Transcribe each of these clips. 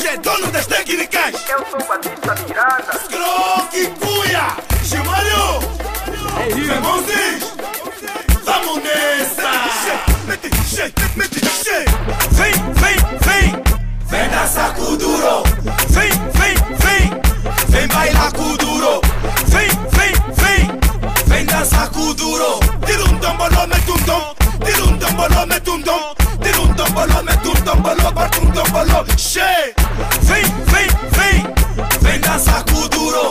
é dono das técnicas. Eu sou Batista Miranda. Croque Cuia, Chimalho, Monzis, vamos nessa. Mete, vem dançar com o duro. Vem bailar com o duro. Vem dançar com o duro. Tira um tombolô, mete um tom. Tira um tombolô, mete um tom. Tira um tombolô, mete um tombolô, bate um tombolô. Vem dançar com o duro.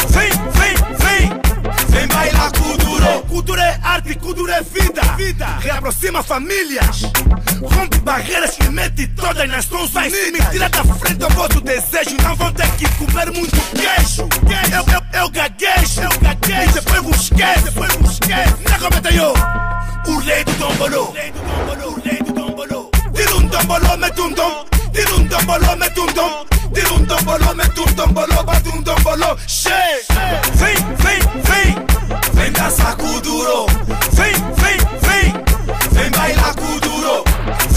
Vem bailar com o duro. Cultura é arte, cultura é vida. Reaproxima famílias. Rompe barreiras e mete todas nas Nações Unidas. Me tira da frente do vosso desejo. Não vão ter que comer muito queijo. Eu gaguejo. E depois vos esquece. Não cometa eu. O rei do tombolô. Tira um tombolô, mete um tom. Tira um tombolô, mete um tom. Tira um tombolô, mete um tombolô, bate um tombolô. Vem dançar com o duro. Vem bailar com o duro.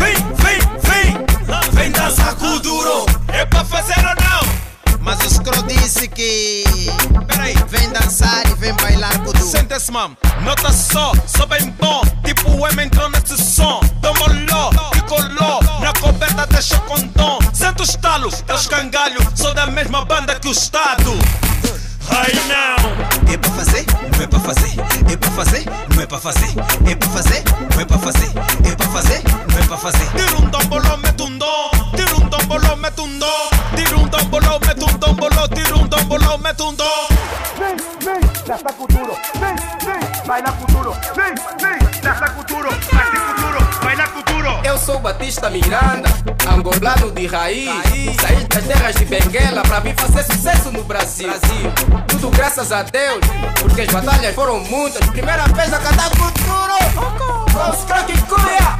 Vem dançar com o duro. É pra fazer ou não? Mas o Scro disse que... Peraí, vem dançar e vem bailar com o duro. sente-se, mam, nota só bem bom. Tipo o M entrou nesse som. Tomoló, picoló, na coberta deixa com dom. Sente os talos, é os cangalhos. Sou da mesma banda que o Estado. Ai não! É pra fazer? Não é pra fazer. É pra fazer? Não é pra fazer. É pra fazer? Não é pra fazer. É pra fazer? Não é pra fazer. Tira um tomboló, mete um dom. Tira um tomboló, mete um dom. Tira um tomboló, mete um tomboló. Tira um tomboló, mete um dom. Vem, dança com duro. Vem, baila com duro. Vem, dança com duro. Bate com duro, baila com duro. Eu sou Batista Miranda, angolano de raiz. Saí das terras de Benguela pra vir fazer sucesso no Brasil. Tudo graças a Deus, porque as batalhas foram muitas. Primeira vez a cantar com duro. Com os Croque Cuia.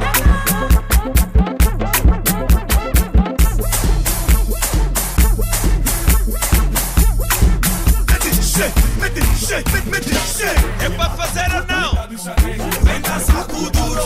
É pra fazer ou não? Vem dançar com o duro.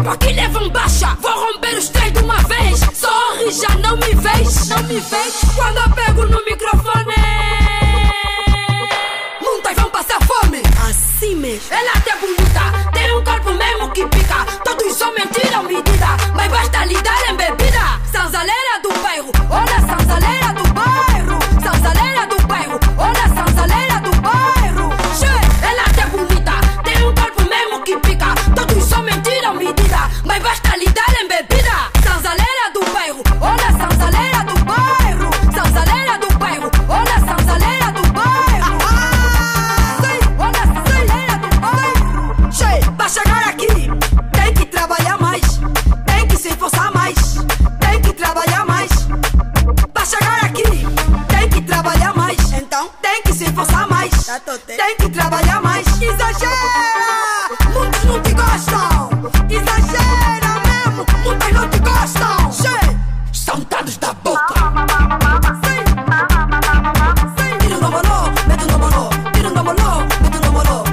tipo aqui levam baixa. Vou romper os três de uma vez. Sorri, já não me vês. Não me vês quando eu pego no microfone. Muitas vão passar fome. Assim mesmo. Ela até bonita, tem um corpo mesmo que pica. Todos homens tiram medida, mas basta lhe dar em bebida. Sanzaleira do bairro, olha a sanzaleira do bairro. Sanzaleira do bairro, olha a sanzaleira do bairro. Che, ela até bonita, tem um corpo mesmo que pica. Todos homens tiram medida, mas basta lhe dar em bebida. Sanzaleira do bairro, olha a sanzaleira do bairro. Sanzaleira do bairro, olha a sanzaleira do bairro. Olha a sanzaleira do bairro. Che, pra chegar aqui tem que trabalhar mais, tem que se esforçar mais, tem que trabalhar mais. Pra chegar aqui tem que trabalhar mais, então tem que se esforçar mais, tem que trabalhar mais. Exagera, muitos não te gostam. Exagera mesmo, muitos não te gostam. Che, são dados da boca. Tiro no molô, meto no molô. Tiro no molô, meto no molô.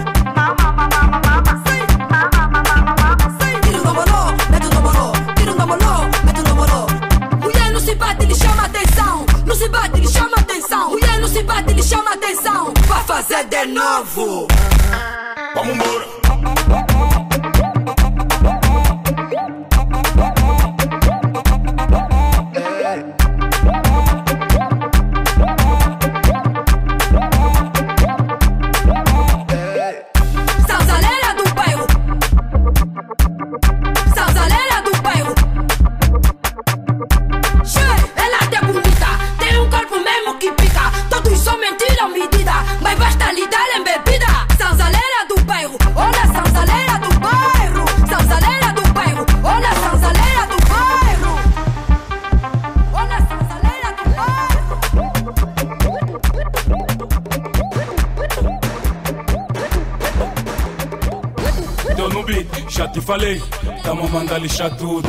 Tiro no molô, meto no molô. Tiro no molô, meto no molô. Mulher não se bate, ele chama atenção. Não se bate, ele chama atenção. Mulher não se bate, ele chama atenção. Vai fazer de novo. Vamos embora. Sanzaleira do bairro. Sanzaleira do bairro. Che, ela até bonita, tem um corpo mesmo que pica. Todos homens tiram medida, mas basta lhe dar em bebida. Sanzaleira do bairro, olha a sanzaleira do bairro. Sanzaleira do bairro, olha a sanzaleira do bairro. Olha a sanzaleira do Tô no beat, já te falei, tamo a mandar lixar tudo.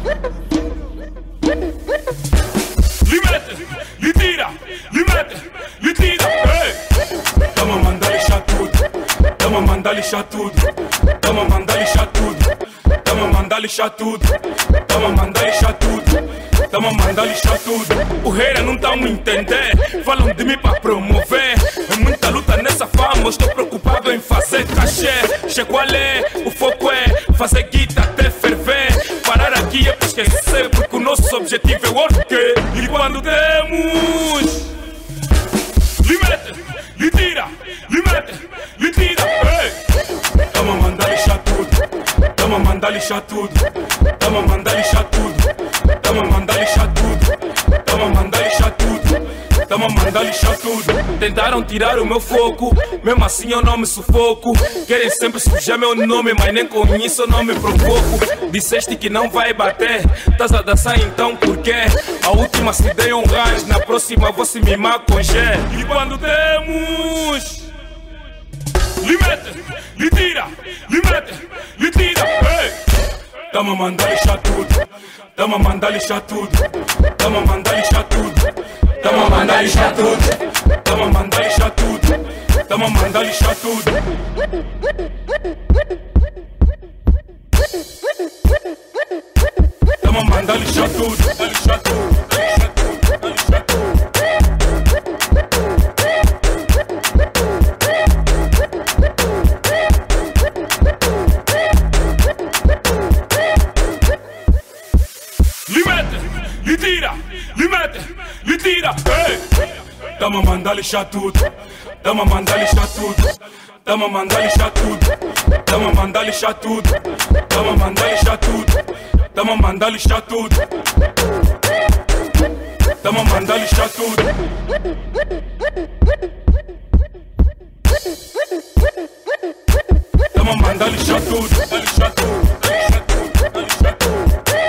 Lhe mete, lhe tira, lhe mete, lhe tira. Ei, tamo a mandar lixar tudo, tamo a mandar lixar tudo, tamo a mandar lixar tudo, tamo a mandar lixar tudo, tamo a mandar lixar tudo, tamo a mandar lixar tudo. O rei não tá me entender, falam de mim pra promover. É muita luta nessa fama, estou preocupado em fazer cachê. Chegou a ler, o foco é fazer guita até ferver. Parar aqui é pra esquecer, porque o nosso objetivo é o quê? E quando temos lhe mete, lhe tira, lhe mete, lhe tira. Ei, tamo a mandar lixar tudo, tamo a mandar lixar tudo, tamo a mandar lixar tudo, tamo a mandar lixar tudo, tamo a mandar lixar tudo, tamo a mandar lixar tudo. Tentaram tirar o meu foco, mesmo assim eu não me sufoco. Querem sempre sujar meu nome, mas nem com isso eu não me provoco. Disseste que não vai bater, estás a dançar então por quê? A última se dei um gás, na próxima vou se mimar com G. E quando temos lhe mete, lhe tira, lhe mete, lhe tira. Ei, tamo a mandar lixar tudo, tamo a mandar lixar tudo, tamo a mandar lixar tudo, tamo a mandar lixar tudo, tamo a mandar lixar tudo, tamo a mandar lixar tudo. Tamo a mandar lixar tudo, lixar tudo, lixar tudo, lixar tudo. Lhe mete, lhe tira, lhe mete, lhe tira. Ei, tamo a mandar lixar tudo, tamo a mandar lixar tudo, tamo a mandar lixar tudo, tamo a mandar lixar tudo, tamo a mandar lixar tudo, tamo a mandar lixar tudo, tamo a mandar lixar tudo. Tamo a mandar lixar tudo, lixar tudo, lixar tudo, lixar tudo.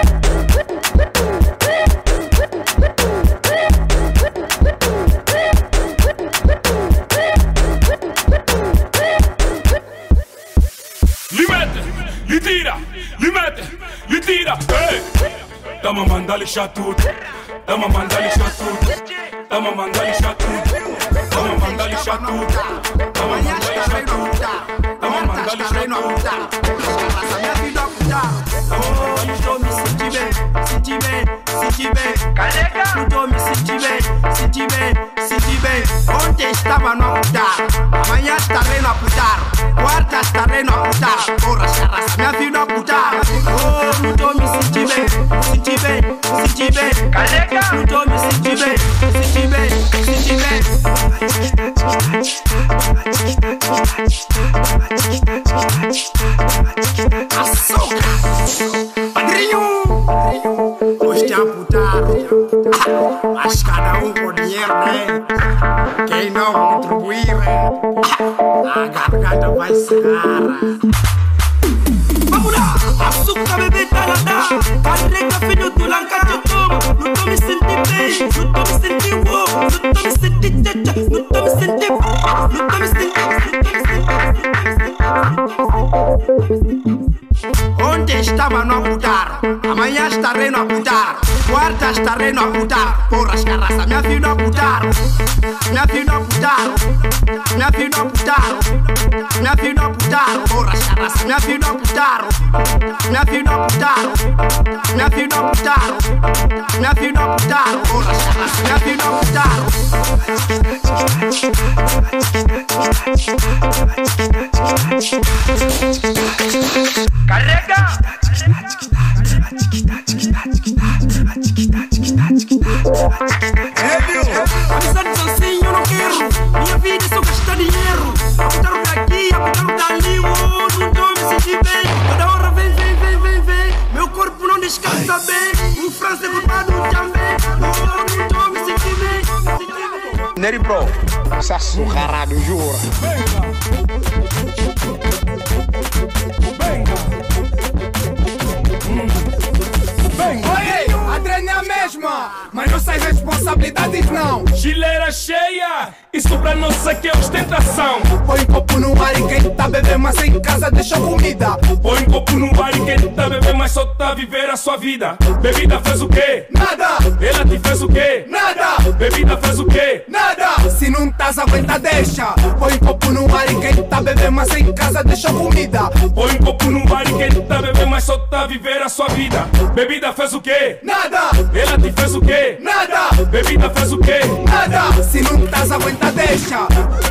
Lhe mete, lhe tira, lhe mete, lhe tira. Ei, tamo a mandar lixar tudo, tamo a mandar lixar tudo, tamo a mandar lixar tudo, tamo a mandar lixar tudo, tamo a mandar lixar tudo, tamo a mandar lixar tudo, tamo a mandar lixar tudo, tamo a sentir bem. Não tô me sentir bem, sentir bem, sentir bem. Ontem estava no aputar, amanhã estarei no aputar, quarta estarei no aputar. Porra, charraça, minha vida no aputar. Oh, não tô me sentir bem, sentir bem, sentir bem. Não tô me sentir bem, sentir bem, sentir bem. Açúcar, padrinho. Hoje te amputaram, mas cada com dinheiro, né? Quem não contribuir, a garganta vai cegar. Vamos lá! Açúcar, bebê, taradá. Carrega, filho do lanca de toma. Não tô me sentindo bem, não tô me sentindo bom. Não tô me sentindo teta, não tô me sentindo. Não tô me sentindo. Ontem estava no aputar, amanhã estarei no aputar, quarta estarei no aputar. Porra, charraça, minha vida no aputar, minha vida no aputar, minha vida no aputar, minha vida no aputar. Porra, charraça, minha vida no aputar, minha vida no aputar, minha vida no aputar, minha vida no aputar. Porra, charraça, minha vida no aputar. Carrega! Apesar de sozinho eu não quero, minha vida é só gastar dinheiro. Apontaram daqui, apontaram dali, oh, não tô me sentir bem. Toda hora vem, vem, vem, vem, vem. Meu corpo não descansa bem. O França é culpado também, oh, não tô me sentir bem. Neri bro, essa surrarado, jura. Oi, a treina é a mesma, mas nossas responsabilidades não. Chileira cheia, isso pra nós aqui é ostentação. Põe copo no ar e quem tá bebendo, mas em casa deixa comida. Põe copo no bar e quem tá bebendo, mas só tá a viver a sua vida. Bebida fez o quê? Nada. Ela te fez o quê? Nada. Bebida fez o quê? Nada. Se não tás aguenta, deixa. Põe copo no ar e quem tá bebendo, mas em casa deixa comida. Põe copo no bar e quem tá bebendo, mas só tá a viver a sua vida. Bebida fez o quê? Nada. Ela te fez o quê? Nada. Bebida fez o quê? Nada. Se não tás aguenta, deixa.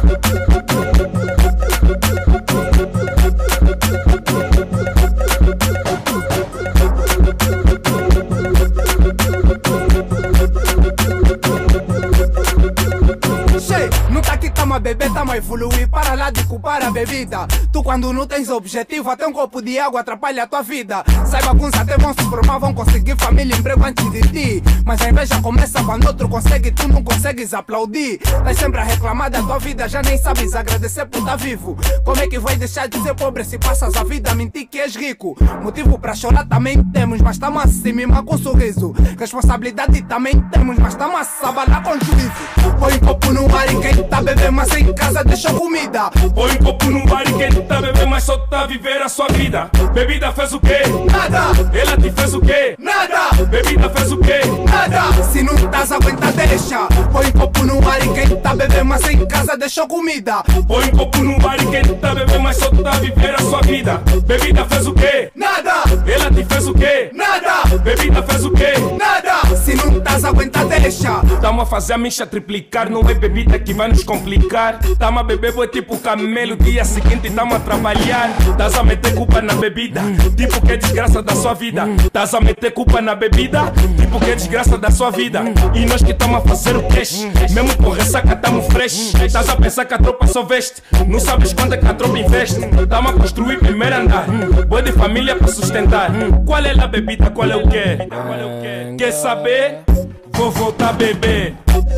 Não tá aqui, tamo a beber, tamo a evoluir. Para lá de culpar a bebida. Tu quando não tens objetivo, até um copo de água atrapalha a tua vida. Saiba alguns até vão se formar, vão conseguir família, emprego antes de ti. Mas a inveja começa quando outro consegue, tu não consegues aplaudir. Estás sempre a reclamar da tua vida, já nem sabes agradecer por estar vivo. Como é que vai deixar de ser pobre se passas a vida a mentir que és rico? Motivo pra chorar também temos, mas estamos a se mimar com sorriso. Responsabilidade também temos, mas estamos a se abalar com juízo. Põe copo no ar e quem tá bebendo, mas em casa deixa comida. Põe copo no bar e quem tá bebendo, mas só tá a viver a sua vida. Bebida fez o quê? Nada. Ela te fez o quê? Nada. Bebida fez o quê? Nada. Se não tás aguenta, deixa. Põe copo no ar e quem tá bebendo, mas em casa deixa comida. Põe copo no bar e quem tá bebendo, mas só tá a viver a sua vida. Bebida fez o quê? Nada. Ela te fez o quê? Nada. Bebida fez o quê? Nada. Se não tás aguenta, deixa. Tamo a fazer a mincha triplicar, não é bebida que vai nos complicar. Tamo a beber boi tipo camelo, dia seguinte tamo a trabalhar. Tás a meter culpa na bebida, tipo que é desgraça da sua vida. Tás a meter culpa na bebida, tipo que é desgraça da sua vida. E nós que tamo a fazer o cash, mesmo com ressaca tamo fresh. Tás a pensar que a tropa só veste, não sabes quanto é que a tropa investe. Tamo a construir primeiro andar, boi de família pra sustentar. Qual é a bebida, qual é o quê? Quer saber? Vou voltar a beber.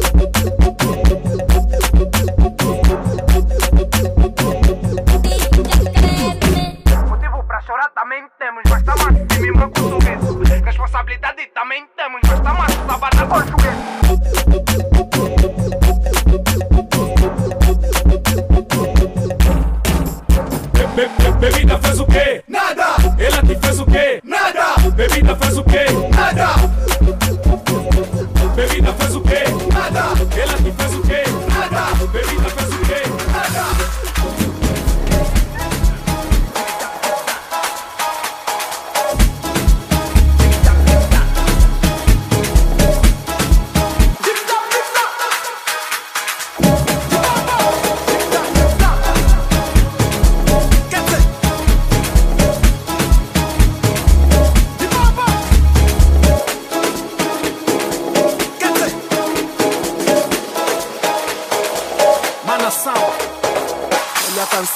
Motivo pra chorar também temos, mas estamos a se mimar com sorriso. Responsabilidade também temos, mas estamos a se abanar com juízo. Bebida fez o quê? Nada. Ela te fez o quê? Nada. Bebida fez o quê? Nada. Bebida fez o quê? Nada. Ela te fez o quê? Nada. Bebida fez o quê? Nada.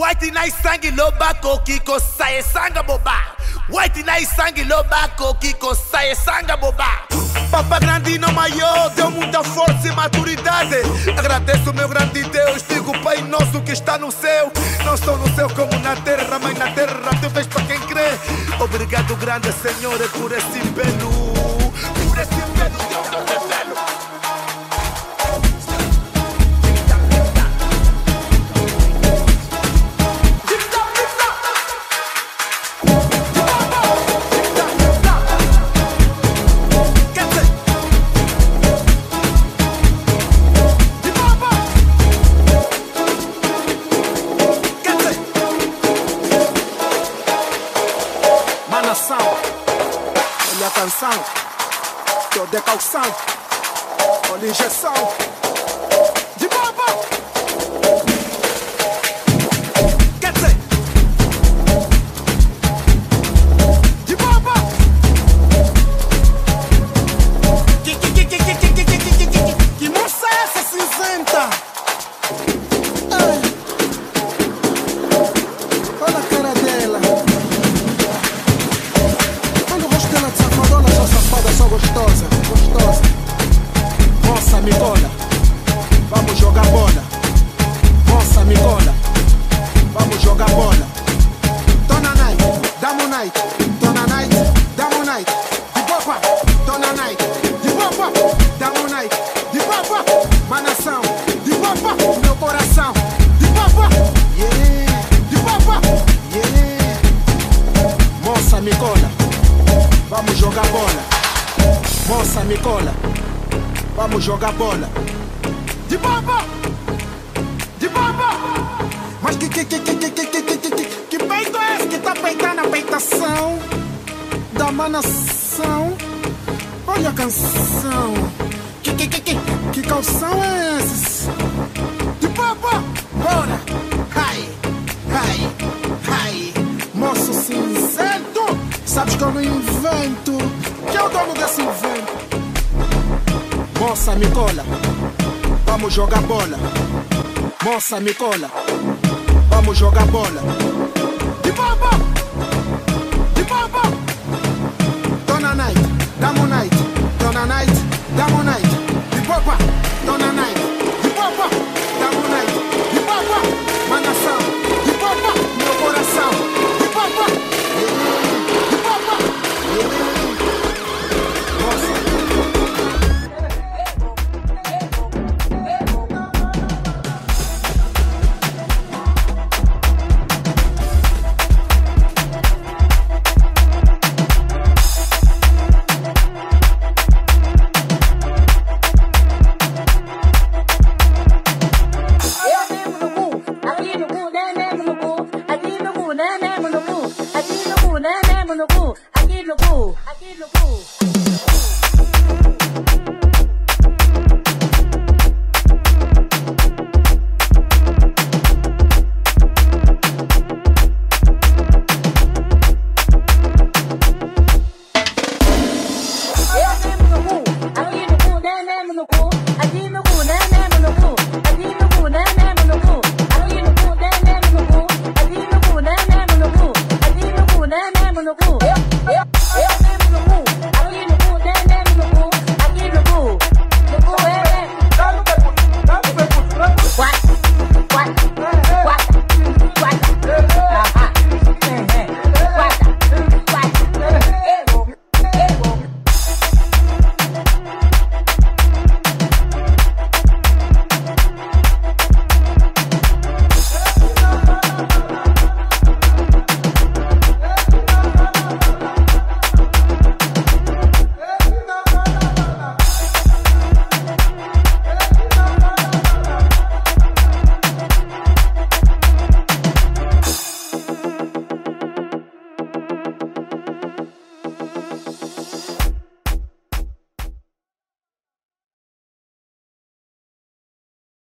White na sangue loba kiko saye sanga boba. White na sangue loba kiko saye sanga boba. Papa grandino maior deu muita força e maturidade. Agradeço meu grande Deus, digo Pai nosso que está no céu. Não estou no céu como na terra, mas na terra tu vês para quem crê. Obrigado grande Senhor por esse pelo. Por esse pelo Deus do revelo. Olha a canção, toda a calção, olha a injeção de baba. Quer dizer, de baba. Que moça é essa cinzenta? Ai. Olha a cara dela. Só gostosa, gostosa. Moça, me cola, vamos jogar bola. Moça, me cola, vamos jogar bola. Dona Night, damo night. Dona Night, damo night. De boba, Dona Night. De boba, damo night. De boba, manação. De boba, meu coração. De boba, yeah. De boba, yeah. Moça, me cola, vamos jogar bola. Moça, me cola, vamos jogar bola. De baba, de baba. Mas que peito é esse que tá peitando a peitação da manação? Olha a canção. Que calção é esse? De baba, bora. Ai, ai, ai. Moço cinzento, sabes que eu não invento. Que é o dono desse invento. Moça, me cola, vamos jogar bola. Moça, me cola, vamos jogar bola.